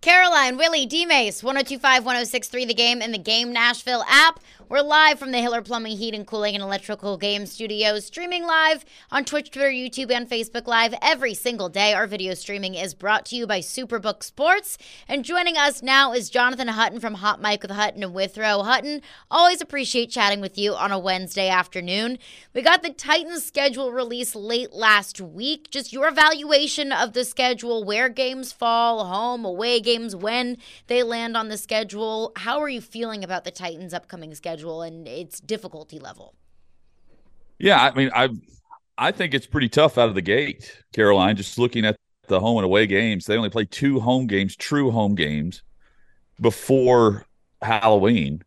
Caroline, Willie, D-Mace, 1025, 1063, The Game, and the Game Nashville app. We're live from the Hiller Plumbing, Heat, and Cooling and Electrical Game Studios, streaming live on Twitch, Twitter, YouTube, and Facebook Live every single day. Our video streaming is brought to you by Superbook Sports. And joining us now is Jonathan Hutton from Hot Mic with Hutton and Withrow. Hutton, always appreciate chatting with you on a Wednesday afternoon. We got the Titans schedule released late last week. Just your evaluation of the schedule, where games fall, home, away games, when they land on the schedule. How are you feeling about the Titans' upcoming schedule and its difficulty level? Yeah, I mean, I think it's pretty tough out of the gate, Caroline. Just looking at the home and away games, they only play 2 home games, true home games, before Halloween.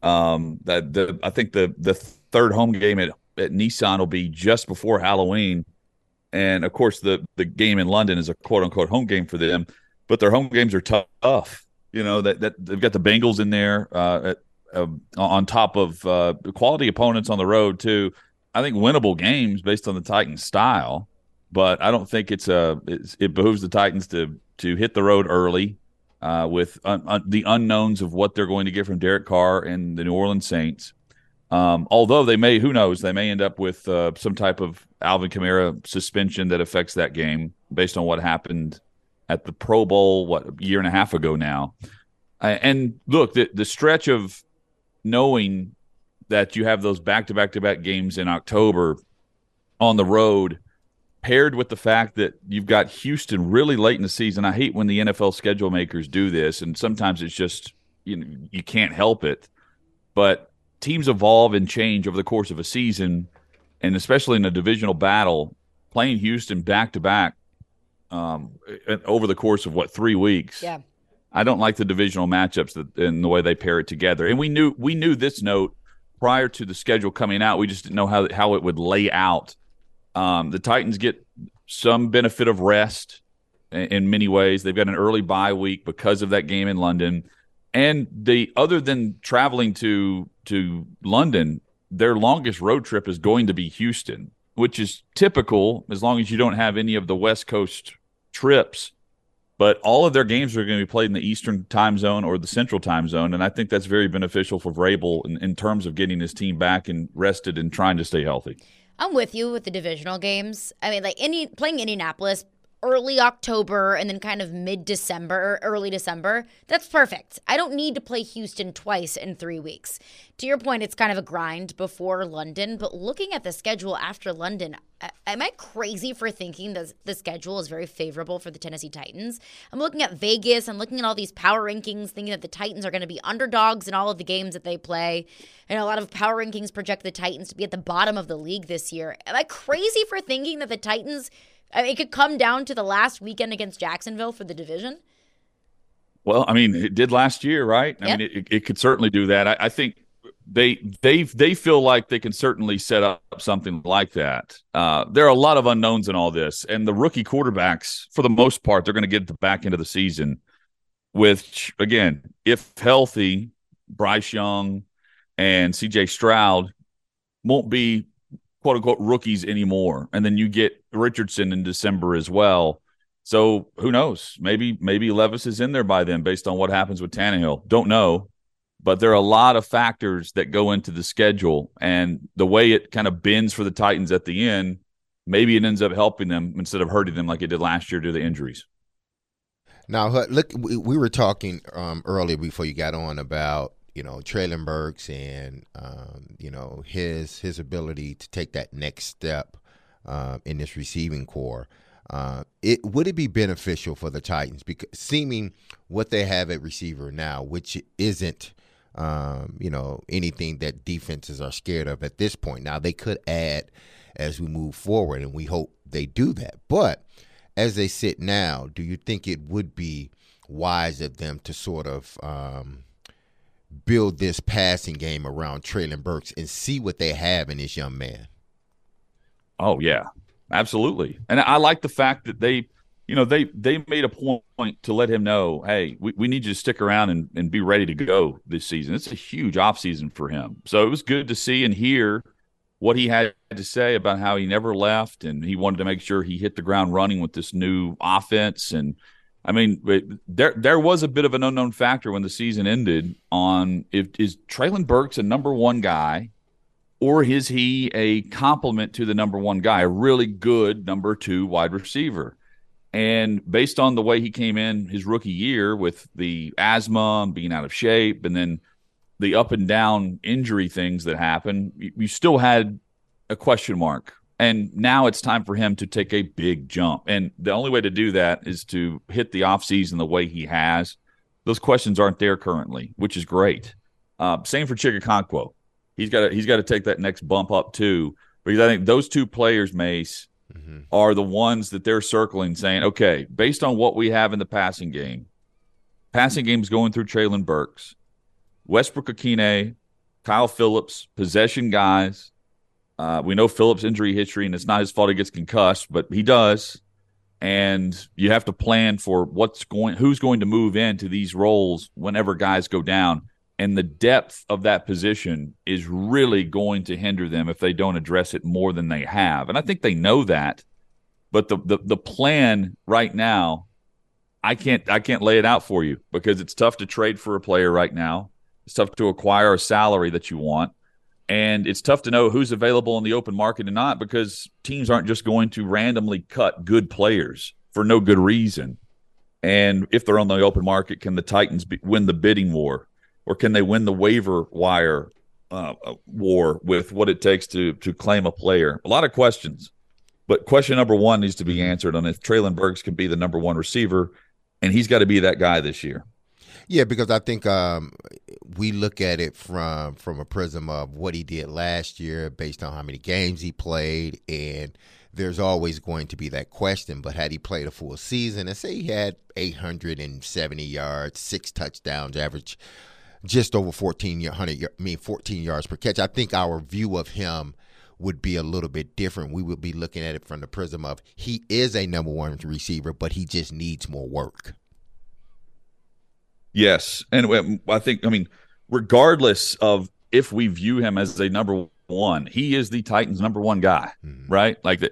I think the third home game at Nissan will be just before Halloween, and of course the game in London is a quote unquote home game for them, but their home games are tough. You know that they've got the Bengals in there. On top of quality opponents on the road too. I think winnable games based on the Titans' style, but I don't think it behooves the Titans to hit the road early with the unknowns of what they're going to get from Derek Carr and the New Orleans Saints. Although they may, who knows, they may end up with some type of Alvin Kamara suspension that affects that game based on what happened at the Pro Bowl, a year and a half ago now. And look, the stretch of knowing that you have those back-to-back-to-back games in October on the road, paired with the fact that you've got Houston really late in the season. I hate when the NFL schedule makers do this, and sometimes it's just you can't help it. But teams evolve and change over the course of a season, and especially in a divisional battle, playing Houston back-to-back over the course of, 3 weeks? Yeah. I don't like the divisional matchups and the way they pair it together. And we knew this note prior to the schedule coming out. We just didn't know how it would lay out. The Titans get some benefit of rest in many ways. They've got an early bye week because of that game in London. And other than traveling to London, their longest road trip is going to be Houston, which is typical as long as you don't have any of the West Coast trips. But all of their games are going to be played in the Eastern time zone or the Central time zone, and I think that's very beneficial for Vrabel in terms of getting his team back and rested and trying to stay healthy. I'm with you with the divisional games. I mean, playing Indianapolis early October and then kind of mid-December, early December, that's perfect. I don't need to play Houston twice in 3 weeks. To your point, it's kind of a grind before London, but looking at the schedule after London, am I crazy for thinking that the schedule is very favorable for the Tennessee Titans? I'm looking at Vegas, I'm looking at all these power rankings, thinking that the Titans are going to be underdogs in all of the games that they play. And a lot of power rankings project the Titans to be at the bottom of the league this year. Am I crazy for thinking that the Titans, it could come down to the last weekend against Jacksonville for the division? Well, I mean, it did last year, right? Yep. I mean, it could certainly do that. I think they feel like they can certainly set up something like that. There are a lot of unknowns in all this, and the rookie quarterbacks, for the most part, they're going to get at the back end of the season. Which, again, if healthy, Bryce Young and C.J. Stroud won't be quote unquote rookies anymore, and then you get Richardson in December as well. So who knows? Maybe Levis is in there by then, based on what happens with Tannehill. Don't know. But there are a lot of factors that go into the schedule, and the way it kind of bends for the Titans at the end, maybe it ends up helping them instead of hurting them like it did last year due to the injuries. Now, look, we were talking earlier before you got on about, Treylon Burks and, his ability to take that next step in this receiving core. Would it be beneficial for the Titans, because seeming what they have at receiver now, which isn't anything that defenses are scared of at this point. Now, they could add as we move forward, and we hope they do that. But as they sit now, do you think it would be wise of them to sort of build this passing game around Treylon Burks and see what they have in this young man? Oh, yeah, absolutely. And I like the fact that they made a point to let him know, hey, we need you to stick around and be ready to go this season. It's a huge offseason for him. So it was good to see and hear what he had to say about how he never left, and he wanted to make sure he hit the ground running with this new offense. And I mean, there was a bit of an unknown factor when the season ended on is Treylon Burks a number one guy, or is he a complement to the number one guy, a really good number two wide receiver? And based on the way he came in his rookie year with the asthma and being out of shape and then the up and down injury things that happen, you still had a question mark. And now it's time for him to take a big jump. And the only way to do that is to hit the offseason the way he has. Those questions aren't there currently, which is great. Same for Chigakonkwo. He's got to take that next bump up too, because I think those two players, Mace, are the ones that they're circling saying, okay, based on what we have in the passing game is going through Treylon Burks, Westbrook-Akine, Kyle Phillips, possession guys. We know Phillips' injury history, and it's not his fault he gets concussed, but he does. And you have to plan for who's going to move into these roles whenever guys go down. And the depth of that position is really going to hinder them if they don't address it more than they have. And I think they know that. But the plan right now, I can't lay it out for you because it's tough to trade for a player right now. It's tough to acquire a salary that you want. And it's tough to know who's available in the open market and not, because teams aren't just going to randomly cut good players for no good reason. And if they're on the open market, can the Titans win the bidding war? Or can they win the waiver wire war with what it takes to claim a player? A lot of questions. But question number one needs to be answered on if Treylon Burks can be the number one receiver, and he's got to be that guy this year. Yeah, because I think we look at it from a prism of what he did last year based on how many games he played, and there's always going to be that question. But had he played a full season and say he had 870 yards, 6 touchdowns, average just over 14 yards per catch, I think our view of him would be a little bit different. We would be looking at it from the prism of he is a number one receiver, but he just needs more work. Yes. And I mean, regardless of if we view him as a number one, he is the Titans' number one guy, right? Like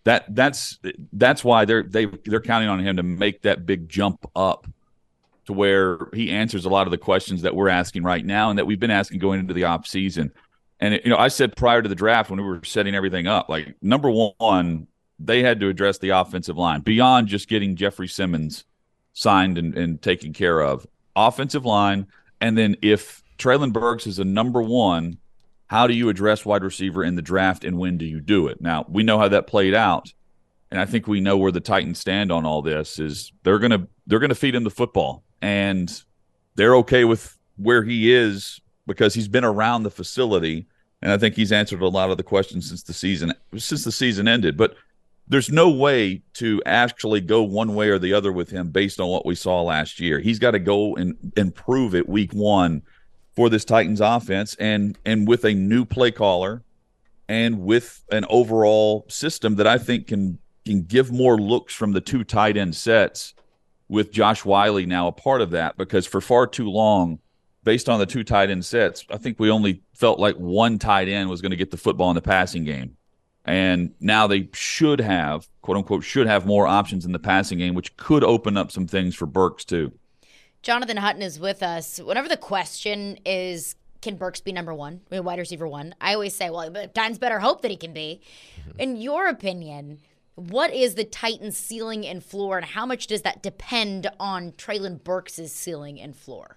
that's why they're counting on him to make that big jump up to where he answers a lot of the questions that we're asking right now and that we've been asking going into the off season. And I said prior to the draft when we were setting everything up, like number one, they had to address the offensive line beyond just getting Jeffrey Simmons signed and taken care of. Offensive line, and then if Treylon Burks is a number one, how do you address wide receiver in the draft, and when do you do it? Now, we know how that played out, and I think we know where the Titans stand on all this. Is they're gonna feed him the football, and they're okay with where he is because he's been around the facility, and I think he's answered a lot of the questions since the season ended. But there's no way to actually go one way or the other with him based on what we saw last year. He's got to go and prove it week one for this Titans offense, and with a new play caller and with an overall system that I think can give more looks from the two tight end sets, with Josh Whyle now a part of that, because for far too long, based on the two tight end sets, I think we only felt like one tight end was going to get the football in the passing game. And now they should have, quote unquote, more options in the passing game, which could open up some things for Burks too. Jonathan Hutton is with us. Whenever the question is, can Burks be number one, wide receiver one, I always say, well, Titans better hope that he can be. In your opinion, what is the Titans' ceiling and floor, and how much does that depend on Treylon Burks' ceiling and floor?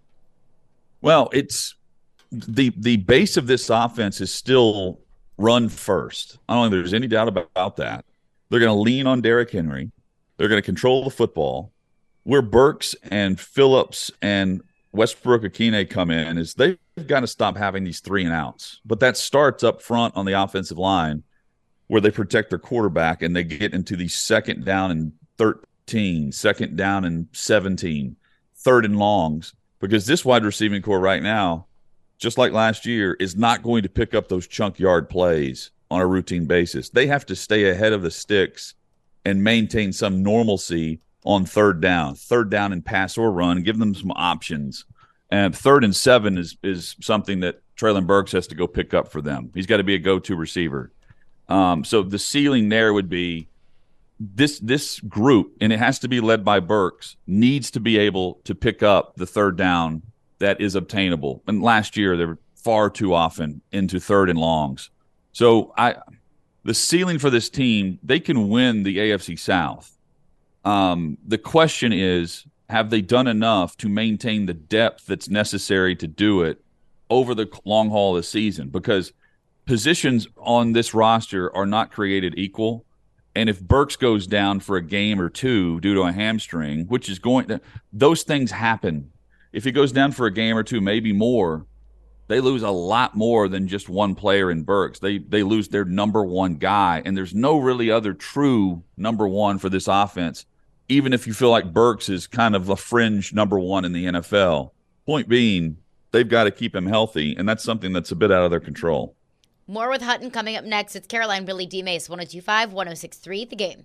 Well, it's the base of this offense is still run first. I don't think there's any doubt about that. They're going to lean on Derrick Henry. They're going to control the football. Where Burks and Phillips and Westbrook-Akine come in is they've got to stop having these 3 and outs. But that starts up front on the offensive line where they protect their quarterback and they get into the 2nd down and 13, 2nd down and 17, 3rd and longs. Because this wide receiving core right now, just like last year, is not going to pick up those chunk yard plays on a routine basis. They have to stay ahead of the sticks and maintain some normalcy on 3rd down in pass or run, give them some options. And 3rd and 7 is something that Treylon Burks has to go pick up for them. He's got to be a go-to receiver. So the ceiling there would be this group, and it has to be led by Burks, needs to be able to pick up the third down that is obtainable. And last year, they were far too often into third and longs. So the ceiling for this team, they can win the AFC South. The question is, have they done enough to maintain the depth that's necessary to do it over the long haul of the season? Because positions on this roster are not created equal. And if Burks goes down for a game or two due to a hamstring, which is those things happen. If he goes down for a game or two, maybe more, they lose a lot more than just one player in Burks. They lose their number one guy, and there's no really other true number one for this offense, even if you feel like Burks is kind of a fringe number one in the NFL. Point being, they've got to keep him healthy, and that's something that's a bit out of their control. More with Hutton coming up next. It's Caroline, Willie, D. Mace, 102.5, 106.3, The Game.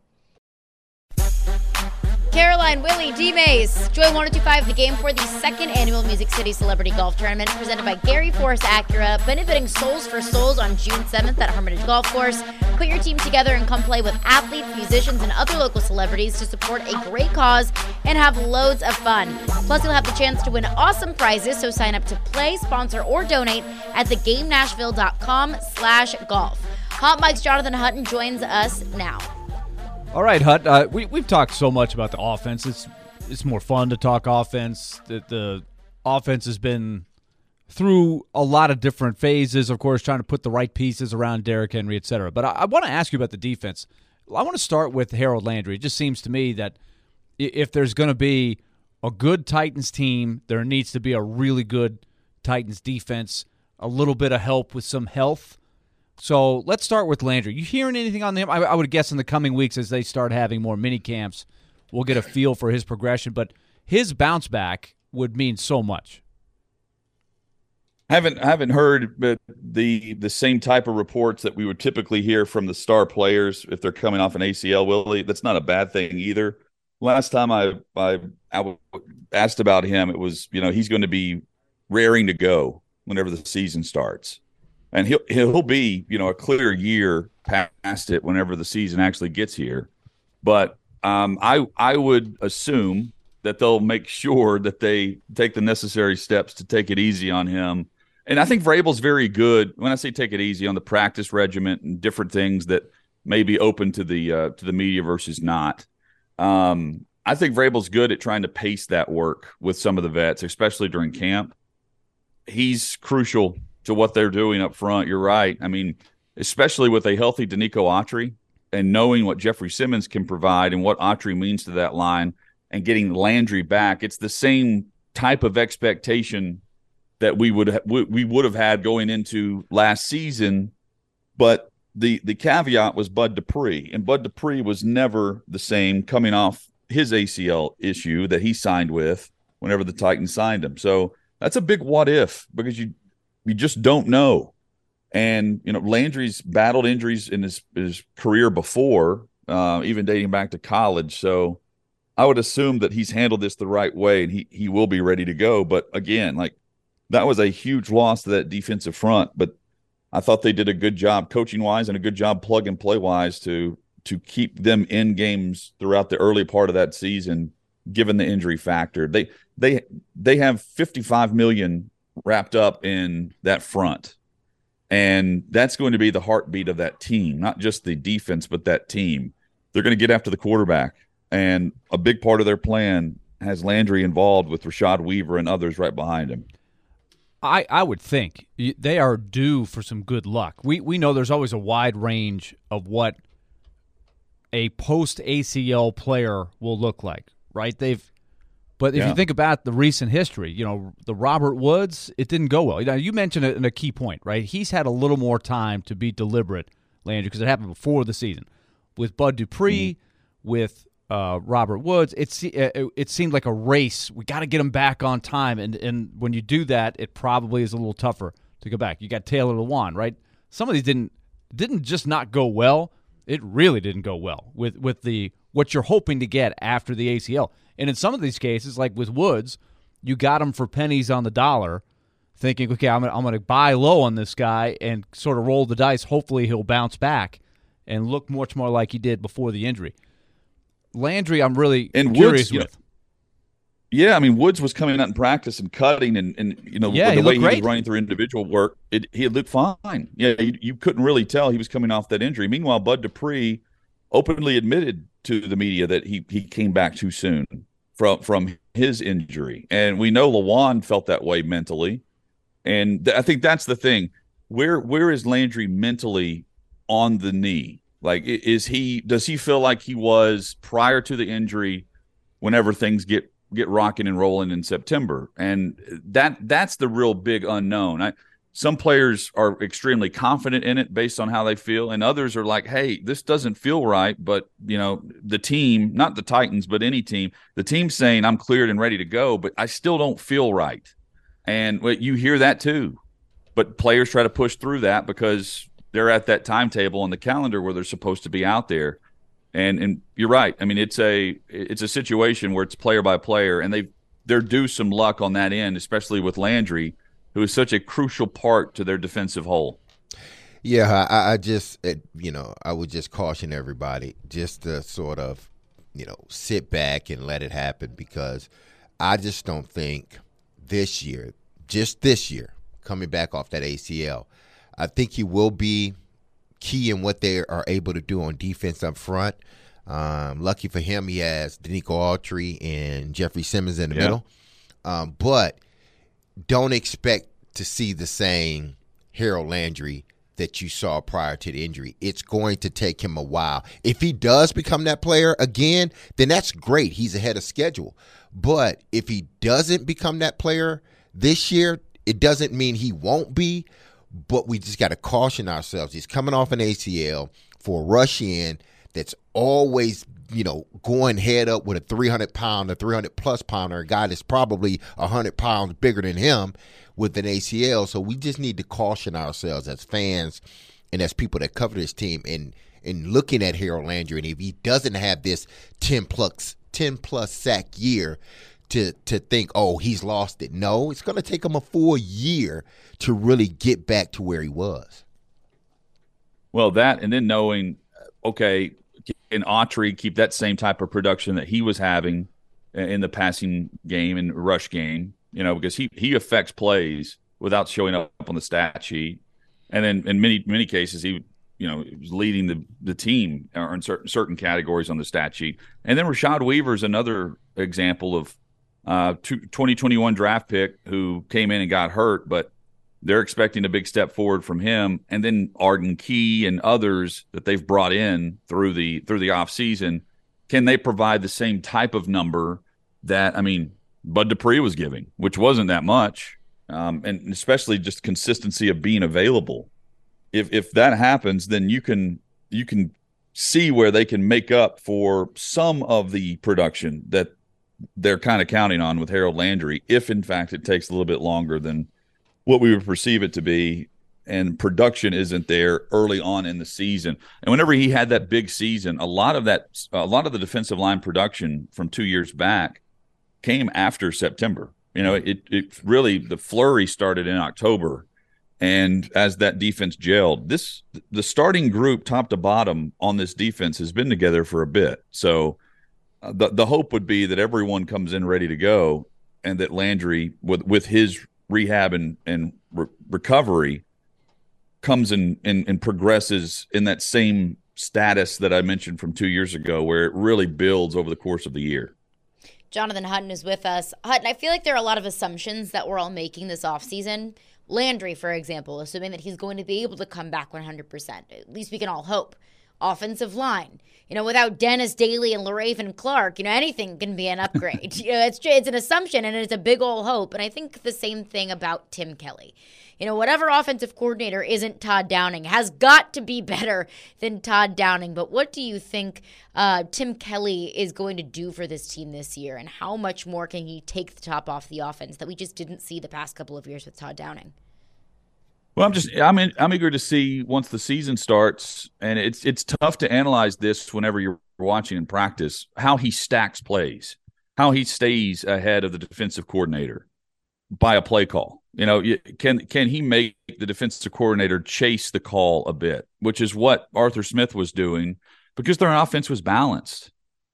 Caroline, Willie, D. Mace, Joy 102.5, The Game, for the second annual Music City Celebrity Golf Tournament presented by Gary Forrest Acura, benefiting Souls for Souls on June 7th at Hermitage Golf Course. Put your team together and come play with athletes, musicians, and other local celebrities to support a great cause and have loads of fun. Plus, you'll have the chance to win awesome prizes, so sign up to play, sponsor, or donate at thegamenashville.com/golf. Hot Mike's Jonathan Hutton joins us now. All right, Hut. We've talked so much about the offense. It's more fun to talk offense. The offense has been through a lot of different phases, of course, trying to put the right pieces around Derrick Henry, et cetera. But I want to ask you about the defense. I want to start with Harold Landry. It just seems to me that if there's going to be a good Titans team, there needs to be a really good Titans defense, a little bit of help with some health. So let's start with Landry. You hearing anything on him? I would guess in the coming weeks as they start having more mini camps, we'll get a feel for his progression. But his bounce back would mean so much. I haven't heard the same type of reports that we would typically hear from the star players if they're coming off an ACL, Willie. That's not a bad thing either. Last time I asked about him, it was, he's going to be raring to go whenever the season starts. And he'll be, a clear year past it whenever the season actually gets here. But I would assume that they'll make sure that they take the necessary steps to take it easy on him. And I think Vrabel's very good, when I say take it easy, on the practice regimen and different things that may be open to the media versus not. I think Vrabel's good at trying to pace that work with some of the vets, especially during camp. He's crucial to what they're doing up front. You're right. I mean, especially with a healthy Danico Autry and knowing what Jeffrey Simmons can provide and what Autry means to that line and getting Landry back, it's the same type of expectation that we would have had going into last season. But the caveat was Bud Dupree, and Bud Dupree was never the same coming off his ACL issue that he signed with whenever the Titans signed him. So that's a big what if, because you just don't know. And, Landry's battled injuries in his career before, even dating back to college. So I would assume that he's handled this the right way and he will be ready to go. But again, that was a huge loss to that defensive front. But I thought they did a good job coaching-wise and a good job plug-and-play-wise to keep them in games throughout the early part of that season, given the injury factor. They have $55 million wrapped up in that front. And that's going to be the heartbeat of that team, not just the defense, but that team. They're going to get after the quarterback. And a big part of their plan has Landry involved with Rashad Weaver and others right behind him. I would think they are due for some good luck. We know there's always a wide range of what a post-ACL player will look like, right? But if you think about the recent history, the Robert Woods, it didn't go well. You mentioned it in a key point, right? He's had a little more time to be deliberate, Landry, because it happened before the season. With Bud Dupree, with Robert Woods, it seemed like a race. We got to get him back on time, and when you do that, it probably is a little tougher to go back. You got Taylor Lewan, right? Some of these didn't just not go well. It really didn't go well with what you're hoping to get after the ACL. And in some of these cases, like with Woods, you got him for pennies on the dollar, thinking, okay, I'm going to buy low on this guy and sort of roll the dice. Hopefully he'll bounce back and look much more like he did before the injury. Landry, I'm really And curious Woods, with. Yeah, I mean, Woods was coming out in practice and cutting, and Yeah, the way he was great. running through individual work, he looked fine. Yeah, you couldn't really tell he was coming off that injury. Meanwhile, Bud Dupree openly admitted to the media that he came back too soon from his injury, and we know Lawan felt that way mentally, and I think that's the thing. Where is Landry mentally on the knee? Like, does he feel like he was prior to the injury, whenever things get rocking and rolling in September? And that's the real big unknown. Some players are extremely confident in it based on how they feel, and others are like, hey, this doesn't feel right, but the team, not the Titans, but any team, the team's saying I'm cleared and ready to go, but I still don't feel right. And you hear that too, but players try to push through that because they're at that timetable on the calendar where they're supposed to be out there. And you're right. I mean, it's a situation where it's player by player, and they're due some luck on that end, especially with Landry, who is such a crucial part to their defensive whole. Yeah, I just I would just caution everybody just to sort of sit back and let it happen, because I just don't think this year, coming back off that ACL, I think he will be key in what they are able to do on defense up front. Lucky for him, he has Danico Autry and Jeffrey Simmons in the middle. But don't expect to see the same Harold Landry that you saw prior to the injury. It's going to take him a while. If he does become that player again, then that's great. He's ahead of schedule. But if he doesn't become that player this year, it doesn't mean he won't be. But we just got to caution ourselves. He's coming off an ACL for a rush in that's always, going head up with a 300-pounder, 300-plus pounder, a guy that's probably 100 pounds bigger than him with an ACL. So we just need to caution ourselves as fans and as people that cover this team in looking at Harold Landry. And if he doesn't have this 10-plus sack year, to think, oh, he's lost it. No, it's going to take him a full year to really get back to where he was. Well, that, and then knowing, okay, can Autry keep that same type of production that he was having in the passing game and rush game, because he affects plays without showing up on the stat sheet. And then in many cases, he was leading the team or in certain categories on the stat sheet. And then Rashad Weaver is another example of 2021 draft pick who came in and got hurt, but they're expecting a big step forward from him. And then Arden Key and others that they've brought in through the offseason, can they provide the same type of number that, Bud Dupree was giving, which wasn't that much, and especially just consistency of being available. If that happens, then you can see where they can make up for some of the production that they're kind of counting on with Harold Landry, if in fact it takes a little bit longer than what we would perceive it to be, and production isn't there early on in the season. And whenever he had that big season, a lot of the defensive line production from 2 years back came after September. It really, the flurry started in October, and as that defense gelled, the starting group top to bottom on this defense has been together for a bit. So the hope would be that everyone comes in ready to go, and that Landry, with his rehab and recovery, comes in and progresses in that same status that I mentioned from 2 years ago, where it really builds over the course of the year. Jonathan Hutton is with us. Hutton, I feel like there are a lot of assumptions that we're all making this offseason. Landry, for example, assuming that he's going to be able to come back 100%. At least we can all hope. Offensive line. Without Dennis Daly and LaRaven Clark, anything can be an upgrade. It's an assumption, and it's a big old hope. And I think the same thing about Tim Kelly. Whatever offensive coordinator isn't Todd Downing has got to be better than Todd Downing. But what do you think Tim Kelly is going to do for this team this year, and how much more can he take the top off the offense that we just didn't see the past couple of years with Todd Downing? Well, I'm eager to see once the season starts, and it's tough to analyze this whenever you're watching in practice, how he stacks plays, how he stays ahead of the defensive coordinator by a play call. Can he make the defensive coordinator chase the call a bit, which is what Arthur Smith was doing, because their offense was balanced.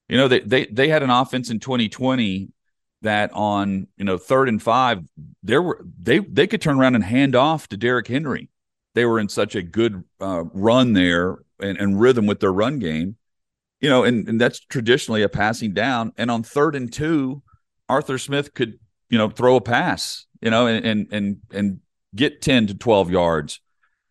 They had an offense in 2020 that on 3rd and 5 they could turn around and hand off to Derrick Henry. They were in such a good run there and rhythm with their run game, and that's traditionally a passing down. And on 3rd and 2, Arthur Smith could throw a pass, and get 10 to 12 yards,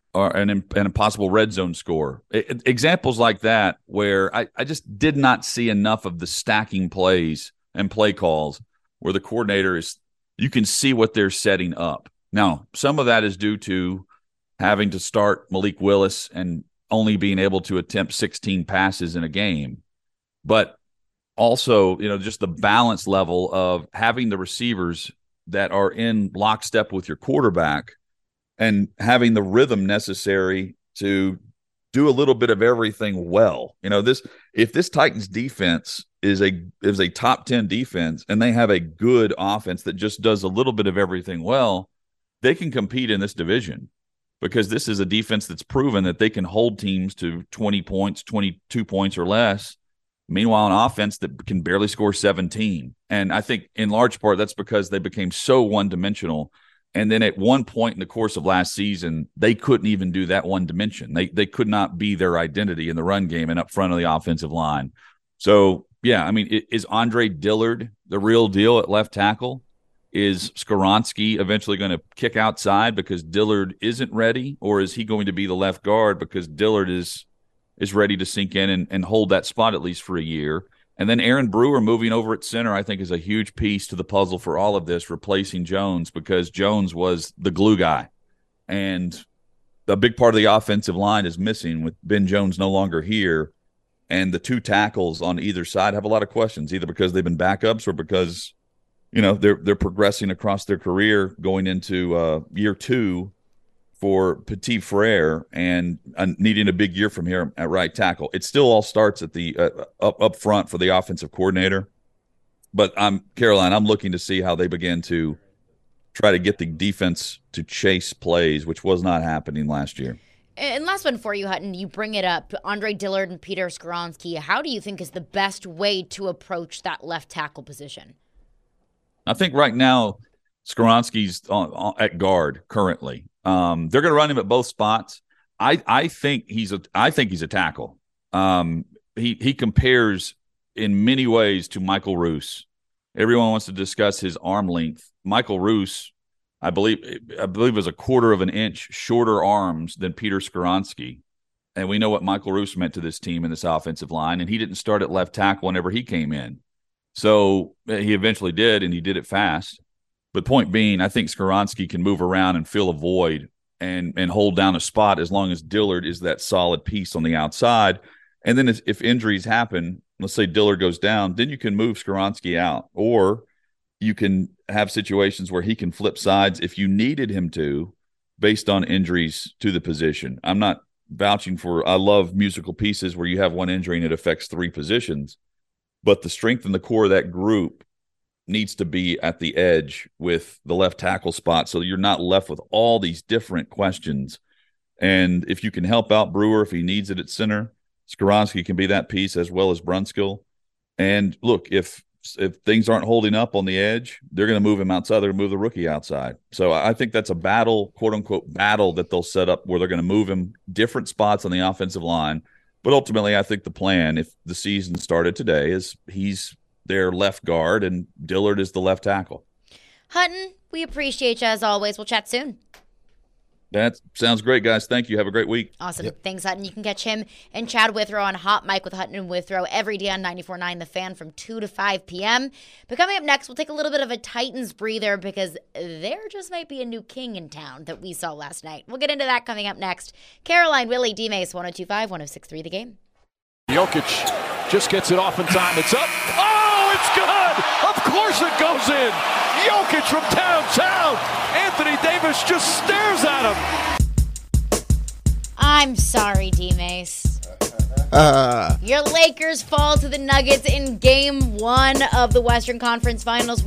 and a possible red zone score. Examples like that where I just did not see enough of the stacking plays and play calls where the coordinator you can see what they're setting up. Now, some of that is due to having to start Malik Willis and only being able to attempt 16 passes in a game. But also, just the balance level of having the receivers that are in lockstep with your quarterback and having the rhythm necessary to do a little bit of everything well. If this Titans defense is a top 10 defense and they have a good offense that just does a little bit of everything well, they can compete in this division, because this is a defense that's proven that they can hold teams to 20 points, 22 points or less. Meanwhile, an offense that can barely score 17. And I think in large part that's because they became so one-dimensional. And then at one point in the course of last season, they couldn't even do that one dimension. They could not be their identity in the run game and up front of the offensive line. So, yeah, I mean, is Andre Dillard the real deal at left tackle? Is Skoronski eventually going to kick outside because Dillard isn't ready? Or is he going to be the left guard because Dillard is ready to sink in and hold that spot at least for a year? And then Aaron Brewer moving over at center, I think, is a huge piece to the puzzle for all of this, replacing Jones, because Jones was the glue guy. And a big part of the offensive line is missing with Ben Jones no longer here. And the two tackles on either side have a lot of questions, either because they've been backups or because, they're progressing across their career going into year 2 for Petit Frere and needing a big year from here at right tackle. It still all starts at the up front for the offensive coordinator. But Caroline, I'm looking to see how they begin to try to get the defense to chase plays, which was not happening last year. And last one for you, Hutton. You bring it up, Andre Dillard and Peter Skoronski. How do you think is the best way to approach that left tackle position? I think right now Skoronski's at guard currently. They're going to run him at both spots. I think he's a tackle. He compares in many ways to Michael Roos. Everyone wants to discuss his arm length. Michael Roos, I believe was a quarter of an inch shorter arms than Peter Skoronski. And we know what Michael Roos meant to this team in this offensive line. And he didn't start at left tackle whenever he came in. So he eventually did, and he did it fast. But point being, I think Skoronski can move around and fill a void and hold down a spot as long as Dillard is that solid piece on the outside. And then if injuries happen, let's say Dillard goes down, then you can move Skoronski out. Or you can have situations where he can flip sides if you needed him to based on injuries to the position. I'm not vouching for – I love musical pieces where you have one injury and it affects 3 positions. But the strength in the core of that group needs to be at the edge with the left tackle spot so you're not left with all these different questions. And if you can help out Brewer if he needs it at center, Skoronski can be that piece as well as Brunskill. And look, if things aren't holding up on the edge, they're going to move him outside. They're going to move the rookie outside. So I think that's a battle, quote-unquote battle, that they'll set up where they're going to move him different spots on the offensive line. But ultimately, I think the plan, if the season started today, is he's their left guard and Dillard is the left tackle. Hutton, we appreciate you as always. We'll chat soon. That sounds great, guys. Thank you. Have a great week. Awesome. Yep. Thanks, Hutton. You can catch him and Chad Withrow on Hot Mic with Hutton and Withrow every day on 94.9 The Fan from 2 to 5 p.m. But coming up next, we'll take a little bit of a Titans breather because there just might be a new king in town that we saw last night. We'll get into that coming up next. Caroline, Willie, D-Mace, 102.5, 106.3 The Game. Jokic just gets it off in time. It's up. Oh, it's good. Of course it goes in. Jokic from downtown. Anthony Davis just stares at him. I'm sorry, D-Mace. Your Lakers fall to the Nuggets in Game 1 of the Western Conference Finals,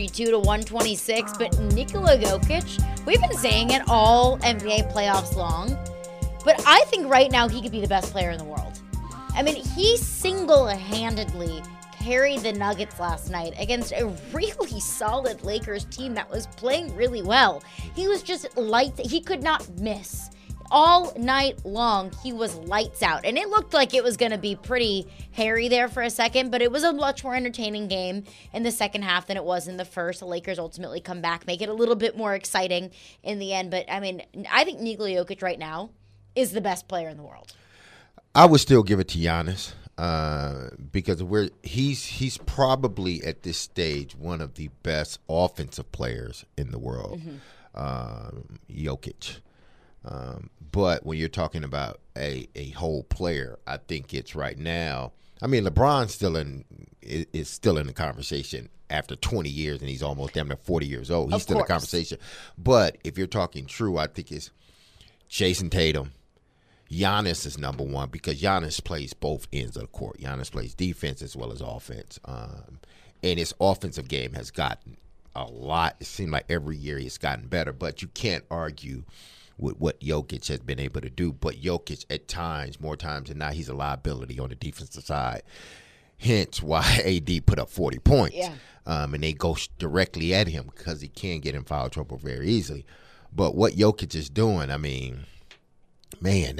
132-126. But Nikola Jokic, we've been saying it all NBA playoffs long, but I think right now he could be the best player in the world. I mean, he single-handedly carried the Nuggets last night against a really solid Lakers team that was playing really well. He was just lights. He could not miss. All night long, he was lights out. And it looked like it was going to be pretty hairy there for a second, but it was a much more entertaining game in the second half than it was in the first. The Lakers ultimately come back, make it a little bit more exciting in the end. But, I mean, I think Nikola Jokic right now is the best player in the world. I would still give it to Giannis because he's probably at this stage one of the best offensive players in the world, Jokic. But when you're talking about a whole player, I think it's right now. I mean, LeBron is still in the conversation after 20 years, and he's almost damn near 40 years old. He's still in the conversation. But if you're talking true, I think it's Jason Tatum. Giannis is number one because Giannis plays both ends of the court. Giannis plays defense as well as offense. And his offensive game has gotten a lot. It seems like every year he's gotten better, but you can't argue with what Jokic has been able to do. But Jokic, at times, more times than not, he's a liability on the defensive side. Hence why AD put up 40 points. Yeah. And they go directly at him because he can get in foul trouble very easily. But what Jokic is doing, I mean, man,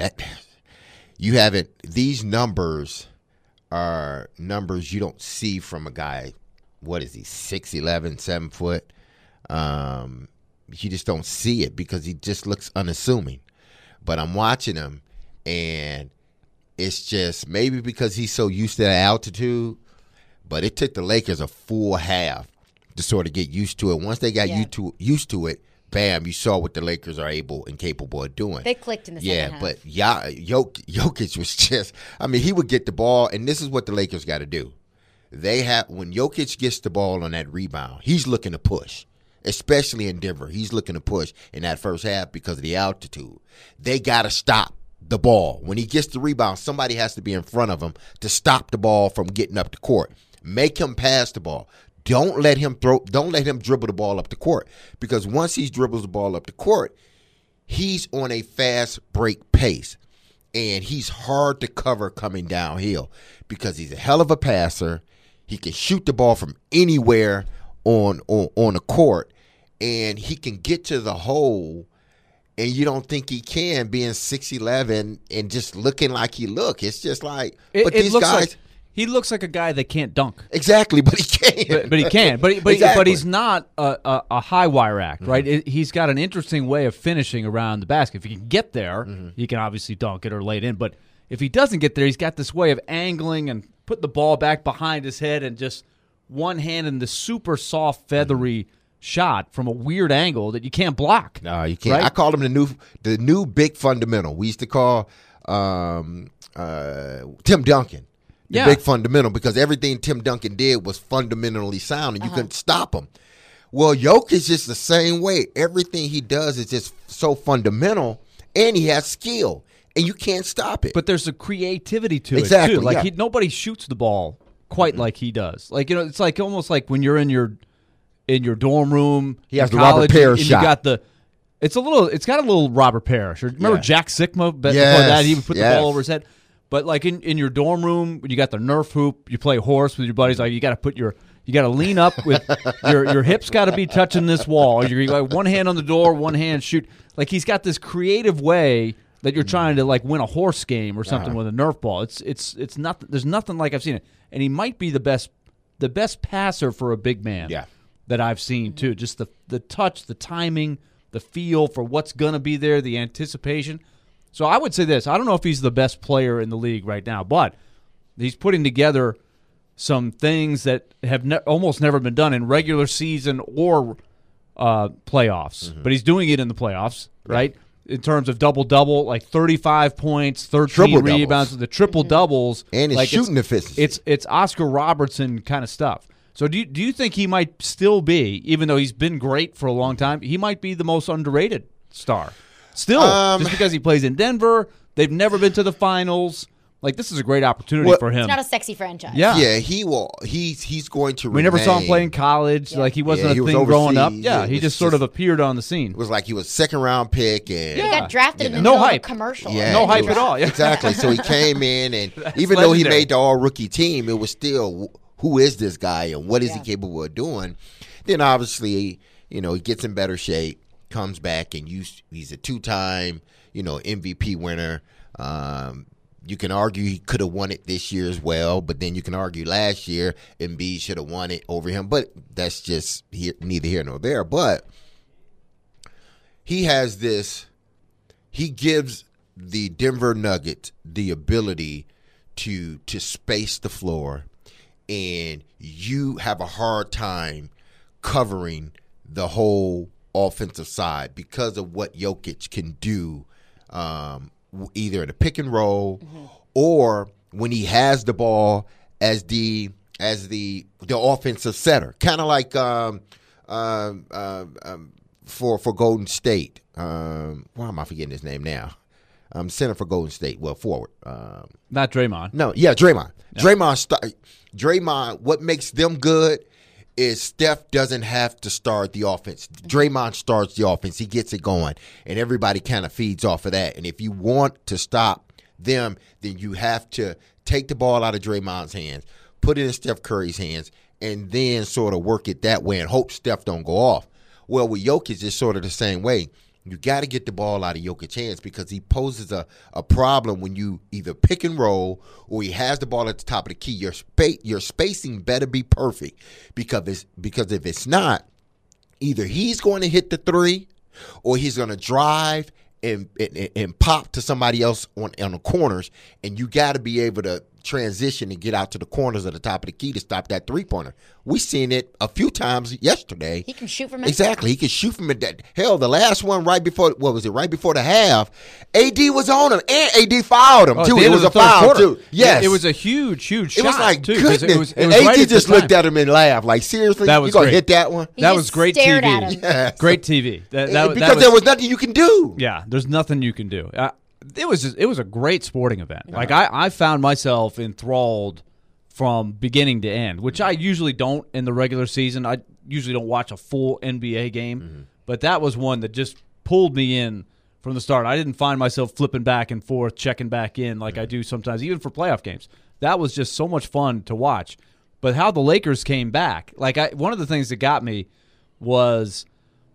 these numbers are numbers you don't see from a guy, what is he, 6'11", 7 foot? You just don't see it because he just looks unassuming. But I'm watching him, and it's just maybe because he's so used to that altitude, but it took the Lakers a full half to sort of get used to it. Once they got used to it, bam, you saw what the Lakers are able and capable of doing. They clicked in the second half. But Jokic was just, I mean, he would get the ball, and this is what the Lakers got to do. When Jokic gets the ball on that rebound, he's looking to push. Especially in Denver, he's looking to push in that first half because of the altitude. They got to stop the ball. When he gets the rebound, somebody has to be in front of him to stop the ball from getting up the court. Make him pass the ball. Don't let him dribble the ball up the court, because once he dribbles the ball up the court, he's on a fast break pace, and he's hard to cover coming downhill because he's a hell of a passer. He can shoot the ball from anywhere on the court, and he can get to the hole, and you don't think he can, being 6'11" and just looking like he look. It's just like, he looks like a guy that can't dunk. Exactly, but he can. But he can. But he's not a high wire act, right? He's got an interesting way of finishing around the basket. If he can get there, he can obviously dunk it or lay it in. But if he doesn't get there, he's got this way of angling and putting the ball back behind his head and just one hand in the super soft, feathery shot from a weird angle that you can't block. No, you can't. Right? I call him the new big fundamental. We used to call Tim Duncan the big fundamental because everything Tim Duncan did was fundamentally sound, and you couldn't stop him. Well, Jokic is just the same way. Everything he does is just so fundamental, and he has skill, and you can't stop it. But there's a creativity to it, too. Like nobody shoots the ball quite like he does. Like, you know, it's like almost like when you're in your dorm room. He has the Robert Parrish shot. You got it's got a little Robert Parrish. Remember Jack Sikma? Before that, he would put the ball over his head. But like in your dorm room, when you got the Nerf hoop, you play horse with your buddies. Like you got to lean up with your hips got to be touching this wall. You got one hand on the door, one hand shoot. Like he's got this creative way that you're trying to like win a horse game or something with a Nerf ball. It's not. There's nothing like I've seen it. And he might be the best passer for a big man that I've seen too. Just the touch, the timing, the feel for what's gonna be there, the anticipation. So I would say this. I don't know if he's the best player in the league right now, but he's putting together some things that have almost never been done in regular season or playoffs. But he's doing it in the playoffs, right? In terms of double-double, like 35 points, 13 rebounds, the triple-doubles. And his shooting efficiency. It's Oscar Robertson kind of stuff. So do you think he might still be, even though he's been great for a long time, he might be the most underrated star? Still, just because he plays in Denver, they've never been to the finals. Like, this is a great opportunity for him. It's not a sexy franchise. Yeah, he will. He's going to. We never saw him play in college. Yeah. Like he wasn't a thing growing up. Yeah, he just sort of appeared on the scene. It was like he was second-round pick, and he got drafted in the middle of a commercial. Yeah, no hype at all. Yeah. Exactly. So he came in, and even though he made the all-rookie team, it was still who is this guy and what is he capable of doing, then obviously, he gets in better shape, comes back, and he's a 2-time, MVP winner. You can argue he could have won it this year as well, but then you can argue last year Embiid should have won it over him. But that's just neither here nor there. But he has this. He gives the Denver Nuggets the ability to space the floor, and you have a hard time covering the whole offensive side because of what Jokic can do. Either in a pick and roll or when he has the ball as the offensive setter, kind of like for Golden State. Why am I forgetting his name now? Center for Golden State. Well, forward. Not Draymond. No, yeah, Draymond. No. Draymond. What makes them good is Steph doesn't have to start the offense. Draymond starts the offense. He gets it going, and everybody kind of feeds off of that. And if you want to stop them, then you have to take the ball out of Draymond's hands, put it in Steph Curry's hands, and then sort of work it that way and hope Steph don't go off. Well, with Jokic, it's sort of the same way. You got to get the ball out of Jokic's hands because he poses a problem when you either pick and roll or he has the ball at the top of the key. Your spacing better be perfect because if it's not, either he's going to hit the three or he's going to drive and pop to somebody else on the corners, and you got to be able to transition and get out to the corners at the top of the key to stop that three-pointer. We seen it a few times yesterday. He can shoot from it. Exactly. He can shoot from it. Hell, the last one right before the half, AD was on him, and AD fouled him, too. It was a foul, too. Yes. It was a huge shot, it was like, too. Goodness. It was AD right just looked at him and laughed. Like, seriously? That was you going to great. hit that one? He that just was great stared TV. at him. Yes. Great TV. Because there was nothing you can do. Yeah, there's nothing you can do. It was a great sporting event. Like I found myself enthralled from beginning to end, which I usually don't in the regular season. I usually don't watch a full NBA game, but that was one that just pulled me in from the start. I didn't find myself flipping back and forth, checking back in like I do sometimes, even for playoff games. That was just so much fun to watch. But how the Lakers came back, one of the things that got me was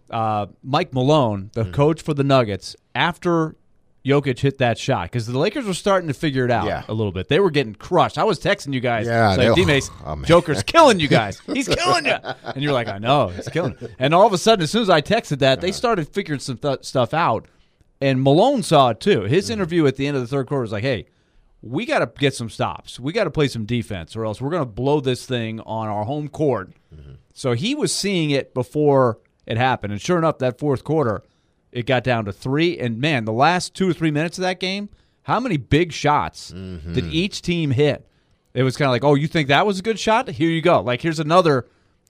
Mike Malone, the coach for the Nuggets, after Jokic hit that shot, because the Lakers were starting to figure it out a little bit. They were getting crushed. I was texting you guys. Like, D-Mace, Joker's killing you guys. He's killing you. And you're like, I know, he's killing you. And all of a sudden, as soon as I texted that, they started figuring some stuff out. And Malone saw it too. His interview at the end of the third quarter was like, hey, we got to get some stops. We got to play some defense, or else we're going to blow this thing on our home court. So he was seeing it before it happened. And sure enough, that fourth quarter, it got down to 3, and man, the last 2 or 3 minutes of that game, how many big shots did each team hit? It was kind of like, oh, you think that was a good shot? Here you go. Like, here's another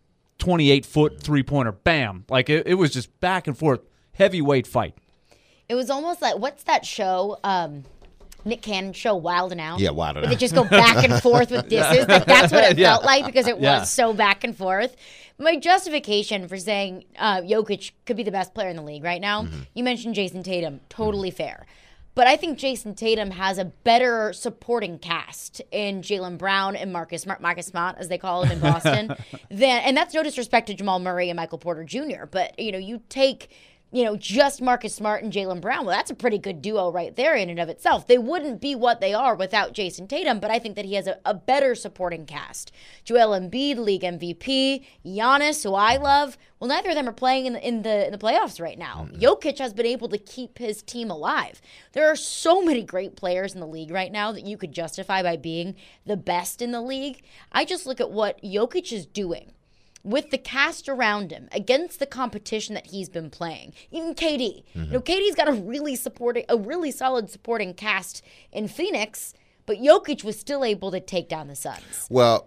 28-foot three-pointer. Bam. Like, it was just back and forth, heavyweight fight. It was almost like, what's that show? Nick Cannon show, Wild and Out. Yeah, Wild and Out. They just go back and forth with disses. Like, that's what it felt like because it was so back and forth. My justification for saying Jokic could be the best player in the league right now, you mentioned Jason Tatum. Totally fair. But I think Jason Tatum has a better supporting cast in Jaylen Brown and Marcus Smart, as they call him in Boston. And that's no disrespect to Jamal Murray and Michael Porter Jr., but, you take just Marcus Smart and Jaylen Brown. Well, that's a pretty good duo right there in and of itself. They wouldn't be what they are without Jason Tatum, but I think that he has a better supporting cast. Joel Embiid, league MVP, Giannis, who I love. Well, neither of them are playing in the playoffs right now. Jokic has been able to keep his team alive. There are so many great players in the league right now that you could justify by being the best in the league. I just look at what Jokic is doing with the cast around him against the competition that he's been playing. Even KD. KD's got a really solid supporting cast in Phoenix, but Jokic was still able to take down the Suns. Well,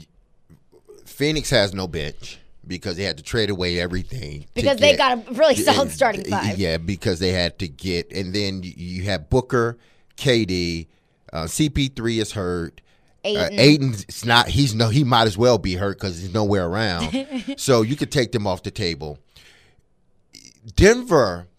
Phoenix has no bench because they had to trade away everything. Because they got a really solid starting five. Yeah, because they had to get, and then you have Booker, KD, CP3 is hurt. Ayton's not. He might as well be hurt because he's nowhere around. So you could take them off the table. Denver.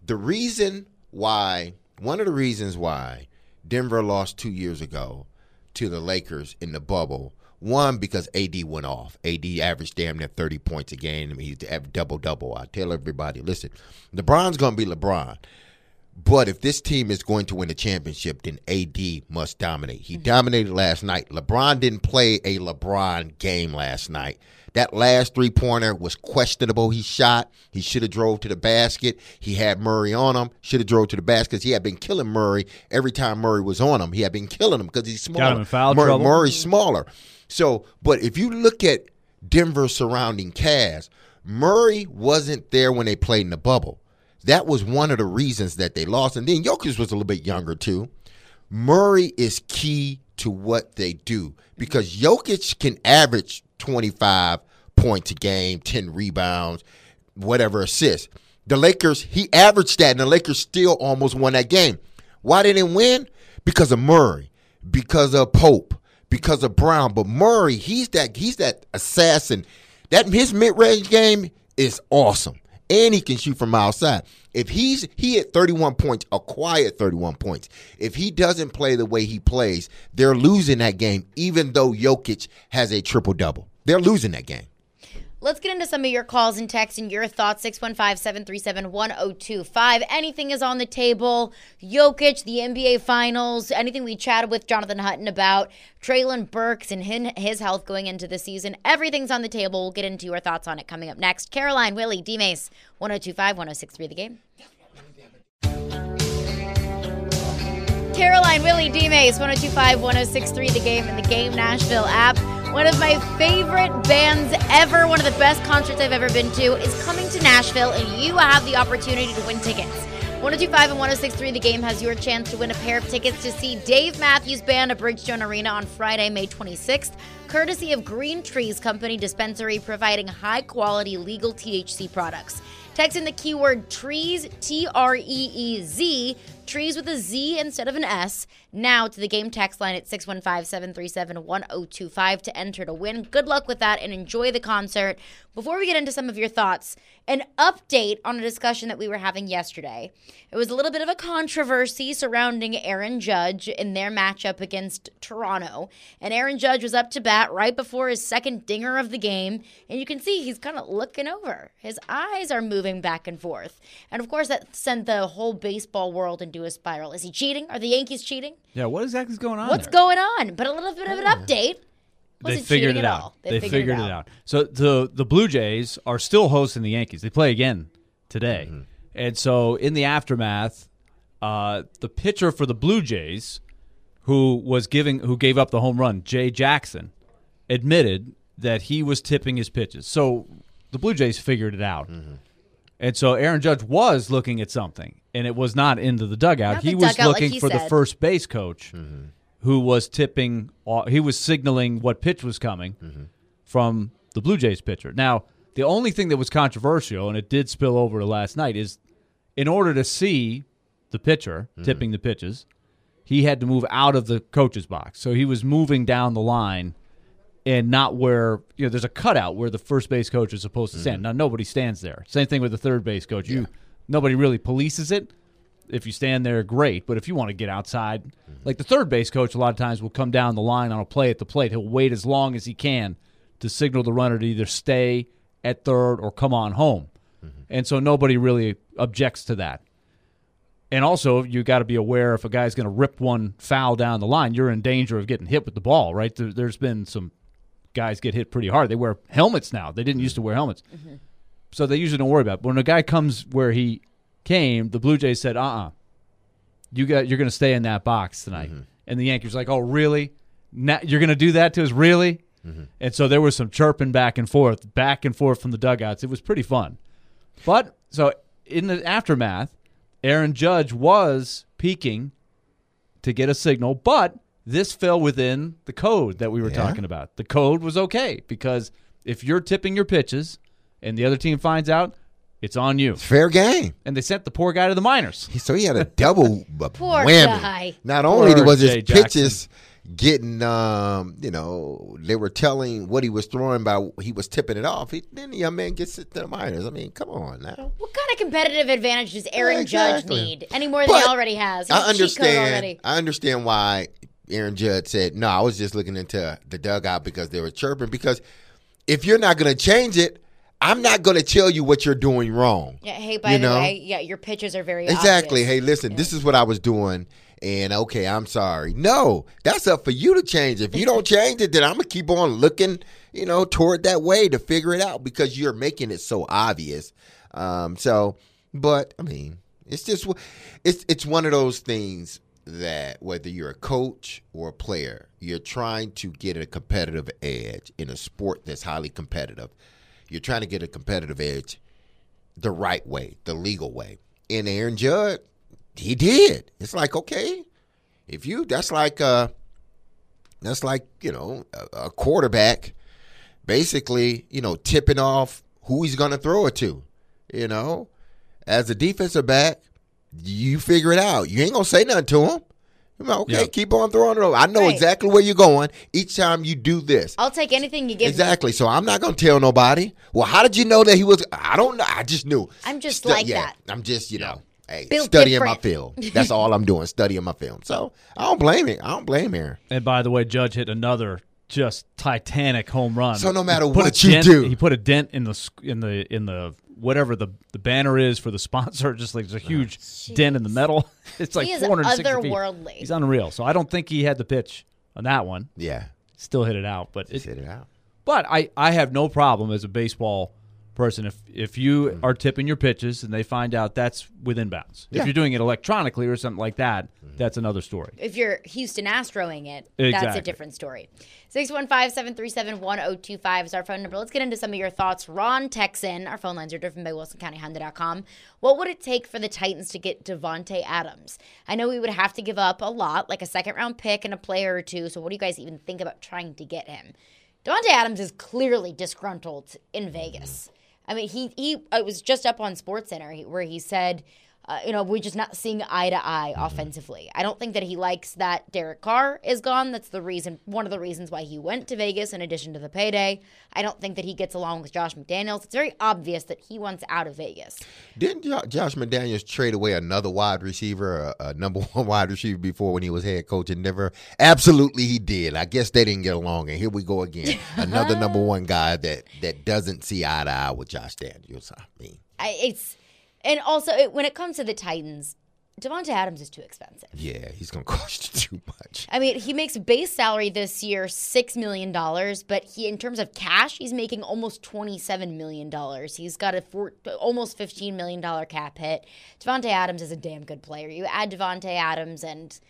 One of the reasons why Denver lost 2 years ago to the Lakers in the bubble One, because AD went off. AD averaged damn near 30 points a game. I mean, he's double-double. I tell everybody, listen, LeBron's going to be LeBron. But if this team is going to win a championship, then AD must dominate. He dominated last night. LeBron didn't play a LeBron game last night. That last three-pointer was questionable. He shot. He should have drove to the basket. He had Murray on him. Should have drove to the basket because he had been killing Murray every time Murray was on him. He had been killing him because he's smaller. Got him in foul trouble. Murray's smaller. So, but if you look at Denver surrounding Cavs, Murray wasn't there when they played in the bubble. That was one of the reasons that they lost. And then Jokic was a little bit younger too. Murray is key to what they do because Jokic can average 25 points a game, 10 rebounds, whatever assists. The Lakers, he averaged that, and the Lakers still almost won that game. Why didn't they win? Because of Murray, because of Pope, because of Brown. But Murray, he's that assassin. That his mid-range game is awesome, and he can shoot from outside. If he had 31 points, a quiet 31 points. If he doesn't play the way he plays, they're losing that game, even though Jokic has a triple-double. They're losing that game. Let's get into some of your calls and texts and your thoughts. 615-737-1025. Anything is on the table. Jokic, the NBA Finals, anything we chatted with Jonathan Hutton about, Treylon Burks and his health going into the season. Everything's on the table. We'll get into your thoughts on it coming up next. Caroline, Willie, D-Mace, 1025, 1063 The Game. Caroline, Willie, D-Mace, 1025, 1063 The Game, and the Game Nashville app. One of my favorite bands ever, one of the best concerts I've ever been to, is coming to Nashville, and you have the opportunity to win tickets. 1025 and 1063 The Game has your chance to win a pair of tickets to see Dave Matthews Band at Bridgestone Arena on Friday, May 26th, courtesy of Green Trees Company Dispensary, providing high-quality legal THC products. Text in the keyword TREES, T-R-E-E-Z, trees with a Z instead of an S, now to the Game text line at 615-737-1025 to enter to win. Good luck with that and enjoy the concert. Before we get into some of your thoughts, an update on a discussion that we were having yesterday. It was a little bit of a controversy surrounding Aaron Judge in their matchup against Toronto. And Aaron Judge was up to bat right before his second dinger of the game. And you can see he's kind of looking over. His eyes are moving back and forth. And of course, that sent the whole baseball world into a spiral. Is he cheating? Are the Yankees cheating? Yeah, what exactly is going on What's there? going on? But a little bit of an update. They figured it out. They figured it out. So the Blue Jays are still hosting the Yankees. They play again today. Mm-hmm. And so in the aftermath, the pitcher for the Blue Jays, who gave up the home run, Jay Jackson, admitted that he was tipping his pitches. So the Blue Jays figured it out. Mm-hmm. And so Aaron Judge was looking at something, and it was not into the dugout. He was looking for the first base coach, mm-hmm. who was tipping. He was signaling what pitch was coming mm-hmm. from the Blue Jays pitcher. Now, the only thing that was controversial, and it did spill over to last night, is in order to see the pitcher mm-hmm. tipping the pitches, he had to move out of the coach's box. So he was moving down the line and not where, there's a cutout where the first base coach is supposed to stand. Mm-hmm. Now, nobody stands there. Same thing with the third base coach. Yeah. Nobody really polices it. If you stand there, great. But if you want to get outside, mm-hmm. like the third base coach a lot of times will come down the line on a play at the plate. He'll wait as long as he can to signal the runner to either stay at third or come on home. Mm-hmm. And so nobody really objects to that. And also, you got to be aware if a guy's going to rip one foul down the line, you're in danger of getting hit with the ball, right? There's been some guys get hit pretty hard. They wear helmets now. They didn't used to wear helmets. Mm-hmm. So they usually don't worry about it. But when a guy comes where he came, the Blue Jays said, you're going to stay in that box tonight. Mm-hmm. And the Yankees were like, oh, really? Now, you're going to do that to us? Really? Mm-hmm. And so there was some chirping back and forth from the dugouts. It was pretty fun. But so in the aftermath, Aaron Judge was peeking to get a signal, but this fell within the code that we were talking about. The code was okay because if you're tipping your pitches and the other team finds out, it's on you. It's fair game. And they sent the poor guy to the minors. So he had a double poor whammy. Guy. Not only was his pitches getting, they were telling what he was throwing by he was tipping it off. Then the young man gets it to the minors. I mean, come on now. What kind of competitive advantage does Aaron Judge need any more than he already has? I understand why Aaron Judge said, no, I was just looking into the dugout because they were chirping. Because if you're not going to change it, I'm not going to tell you what you're doing wrong. Yeah. Hey, by the way, your pitches are very exactly. obvious. Hey, listen, this is what I was doing, and okay, I'm sorry. No, that's up for you to change. If you don't change it, then I'm gonna keep on looking, toward that way to figure it out because you're making it so obvious. But I mean, it's just it's one of those things that whether you're a coach or a player, you're trying to get a competitive edge in a sport that's highly competitive. You're trying to get a competitive edge the right way, the legal way. And Aaron Judge, he did. It's like, okay, that's like a quarterback basically, tipping off who he's going to throw it to. As a defensive back, you figure it out. You ain't going to say nothing to him. Okay, keep on throwing it over. I know exactly where you're going each time you do this. I'll take anything you give me. Exactly. So I'm not going to tell nobody. Well, how did you know that he was? I don't know. I just knew. I'm just that. I'm just, hey, Built studying different. my film. That's all I'm doing, studying my film. So I don't blame him. I don't blame Aaron. And by the way, Judge hit another just titanic home run. So no matter He put what a you dent- do. he put a dent in the whatever the banner is for the sponsor. Just like there's a huge dent in the metal. It's like He is 460 otherworldly. feet. He's unreal. So I don't think he had the pitch on that one. Yeah. Still hit it out, but Just hit it out. But I have no problem as a baseball person if you are tipping your pitches and they find out that's within bounds. Yeah. If you're doing it electronically or something like that, that's another story. If you're Houston Astroing it, that's Exactly. a different story. 615-737-1025 is our phone number. Let's get into some of your thoughts. Ron Texan, our phone lines are driven by WilsonCountyHonda.com. What would it take for the Titans to get Devontae Adams? I know we would have to give up a lot, like a second-round pick and a player or two, so what do you guys even think about trying to get him? Devontae Adams is clearly disgruntled in Vegas. I mean, he was just up on SportsCenter where he said, we're just not seeing eye to eye offensively. I don't think that he likes that Derek Carr is gone. That's one of the reasons why he went to Vegas in addition to the payday. I don't think that he gets along with Josh McDaniels. It's very obvious that he wants out of Vegas. Didn't Josh McDaniels trade away another wide receiver, a number one wide receiver before when he was head coach in Denver? Absolutely he did. I guess they didn't get along, and here we go again. Another number one guy that doesn't see eye to eye with Josh Daniels. And also, when it comes to the Titans, Devontae Adams is too expensive. Yeah, he's going to cost you too much. I mean, he makes base salary this year $6 million, but in terms of cash, he's making almost $27 million. He's got almost $15 million cap hit. Devontae Adams is a damn good player. You add Devontae Adams and,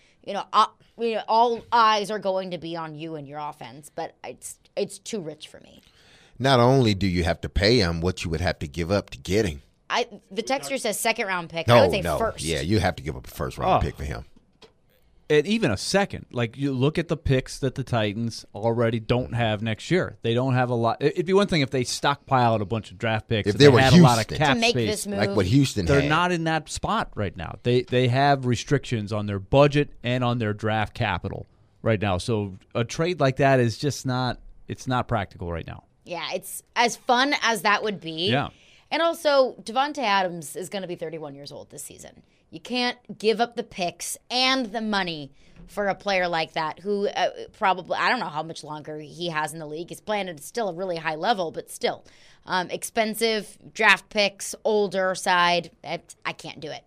all eyes are going to be on you and your offense, but it's too rich for me. Not only do you have to pay him, what you would have to give up to get him. The texter says second round pick. I would say first. Yeah, you have to give up a first round pick for him. And even a second. Like, you look at the picks that the Titans already don't have next year. They don't have a lot. It'd be one thing if they stockpiled a bunch of draft picks. If they were had a lot of Houston. cap To make space. this move. Like what Houston They're had. not in that spot right now. They have restrictions on their budget and on their draft capital right now. So a trade like that is just not practical right now. Yeah, it's as fun as that would be. Yeah. And also, Devontae Adams is going to be 31 years old this season. You can't give up the picks and the money for a player like that who probably, I don't know how much longer he has in the league. He's playing at still a really high level, but still. Expensive draft picks, older side. I can't do it.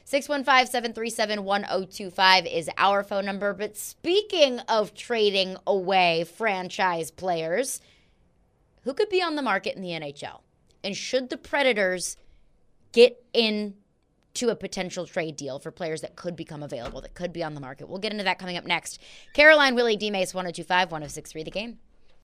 615-737-1025 is our phone number. But speaking of trading away franchise players, who could be on the market in the NHL? And should the Predators get into a potential trade deal for players that could become available, that could be on the market? We'll get into that coming up next. Caroline, Willie, D-Mace, 102.5, 106.3 The Game.